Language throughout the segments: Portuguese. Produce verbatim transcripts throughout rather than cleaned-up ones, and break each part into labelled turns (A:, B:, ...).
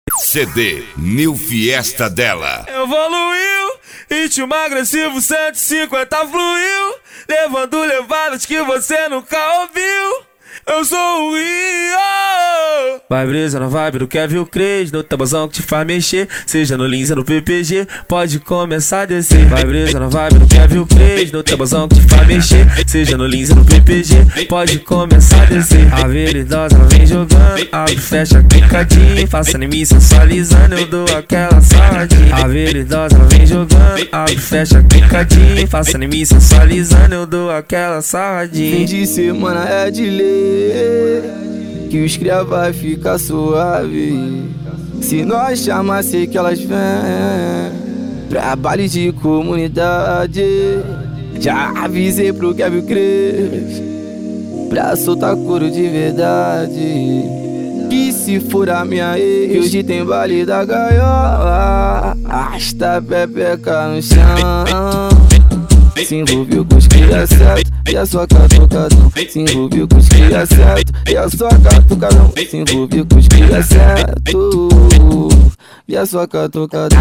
A: C D New Fiesta dela.
B: Evoluiu, ritmo agressivo cento e cinquenta fluiu, levando levadas que você nunca ouviu. Eu sou o Rio. Vai brisa na vibe do Kevin Cres, no tabuzão que te faz mexer, seja no Linza no P P G, pode começar a descer. Vai brisa na vibe do Kevin Cres, no tabuzão que te faz mexer, seja no Linza no P P G, pode começar a descer. A veridosa ela vem jogando, abre, fecha, clicadinho, faça em mim sensualizando, eu dou aquela sarradinha. A veridosa ela vem jogando, abre, fecha, clicadinho, faça em mim sensualizando, eu dou aquela sarradinha.
C: Fim de semana é de lei, que os cria vai ficar suave. Se nós chamar, sei que elas vêm pra baile de comunidade. Já avisei pro Kevin Cres pra soltar couro de verdade, que se for a minha ex, hoje tem baile da gaiola. Arrasta pepeca no chão, se envolveu com os cria certo e a sua catucadão. Se envolveu com os cria certo e a sua catucadão. Se envolveu com os cria certo e a sua catucadão.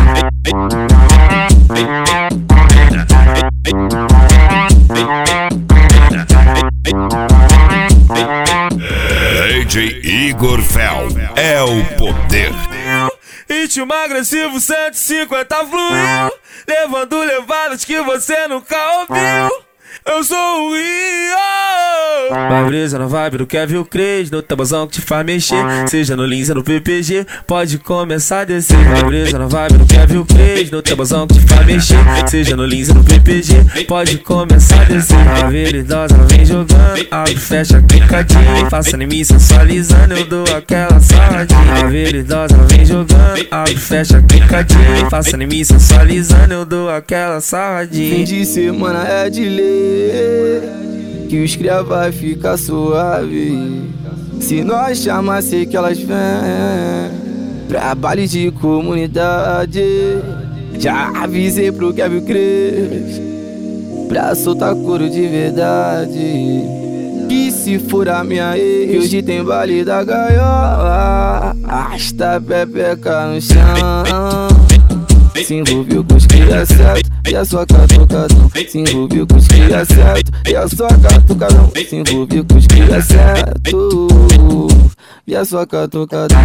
A: D J Igor Fel é o poder.
B: Ritmo agressivo cento e cinquenta fluiu, levando levadas que você nunca ouviu. Eu sou o Rio. Vai brisa na vibe do Kevin Cres, no tabuzão que te faz mexer, seja no Linza no P P G, pode começar a descer. Vai brisa na vibe do Kevin Cres, no tabuzão que te faz mexer, seja no Linza no P P G, pode começar a descer. A veridosa ela vem jogando, abre, fecha, clicadinho, faça em mim sensualizando, eu dou aquela sarradinha. A veridosa ela vem jogando, abre, fecha, clicadinho, faça em mim sensualizando, eu dou aquela sarradinha.
C: Fim de semana é de lei, que os cria vai ficar suave. Se nós chamar, sei que elas vêm pra baile de comunidade. Já avisei pro Kevin Cres pra soltar couro de verdade, que se for a minha ex, hoje tem baile da gaiola. Arrasta pepeca no chão, se envolveu com os cria certo e a sua catucadão. Se envolveu com os cria certo e a sua catucadão. Se envolveu com os cria certo e a sua catucadão.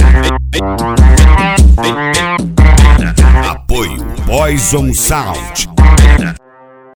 A: Apoio Poison Sound.